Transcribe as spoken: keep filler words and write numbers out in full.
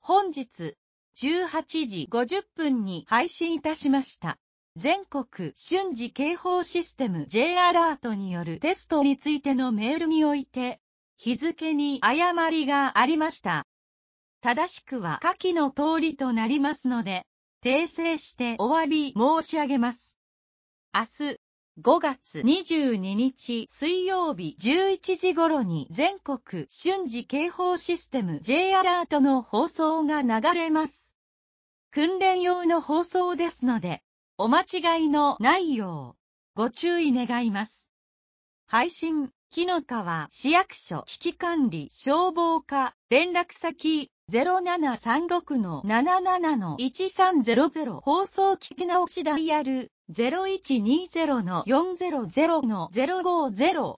本日じゅうはちじごじゅっぷんに配信いたしました全国瞬時警報システム J アラートによるテストについてのメールにおいて日付に誤りがありました。正しくは下記の通りとなりますので訂正してお詫び申し上げます。明日ごがつにじゅうににち水曜日じゅういちじ頃に全国瞬時警報システム J アラートの放送が流れます。訓練用の放送ですので、お間違いのないようご注意願います。配信、紀の川市役所危機管理消防課連絡先 ゼロななさんろくのななななのいちさんゼロゼロ 放送聞き直しダイヤル ゼロいちにゼロのよんゼロゼロのゼロごゼロ